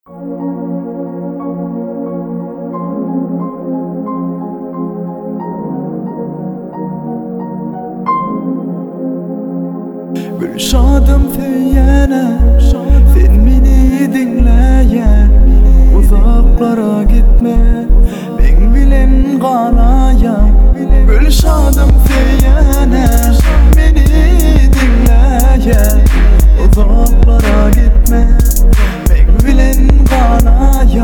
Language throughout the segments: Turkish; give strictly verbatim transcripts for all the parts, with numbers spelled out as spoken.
Gülşadım feyyene, sen beni dinleyen. Uzaklara gitme, ben bilen kalaya. Gülşadım feyyene, beni dinleyen. Uzaklara gitme, ben bilen kalaya.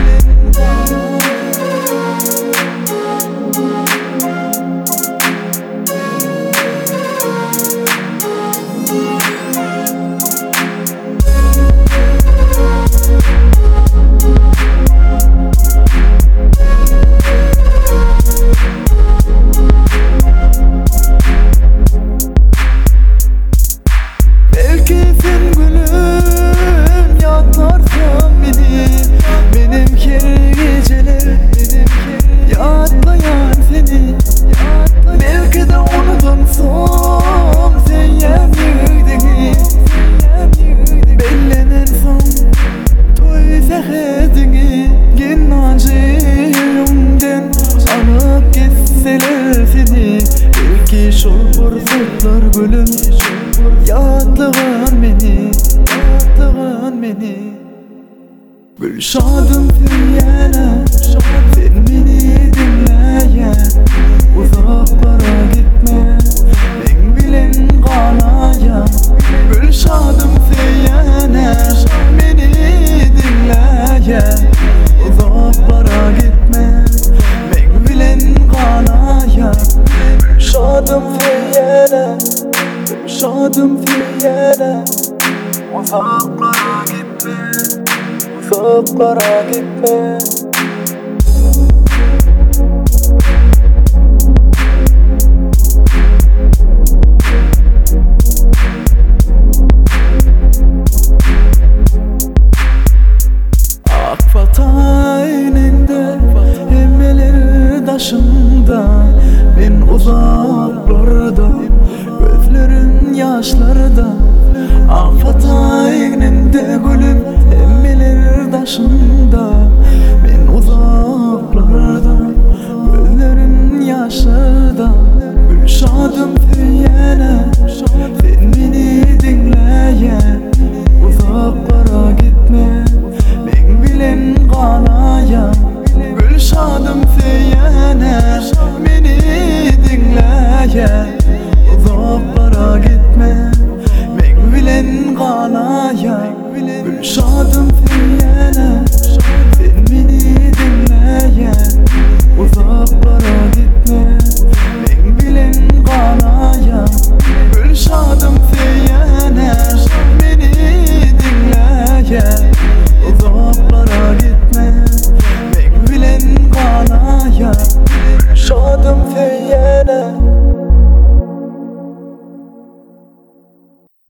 Şolburfutlar gülüm, yattığın beni, yattığın beni. Gülşadım feyyene, sen beni dinleyen. Uzaklara gitme, ben bilen kalaya. Gülşadım feyyene, beni dinleyen. Uzaklara gitme, ben bilen kalaya. Gülşadım feyyene, Gülşadım feyyene. Uzaklara gitme, uzaklara gitme. Akfatay'ninde, emmeler taşında. Ben uzaklarda, gözlerin yaşlarda. Akfatay'ninde gülüm,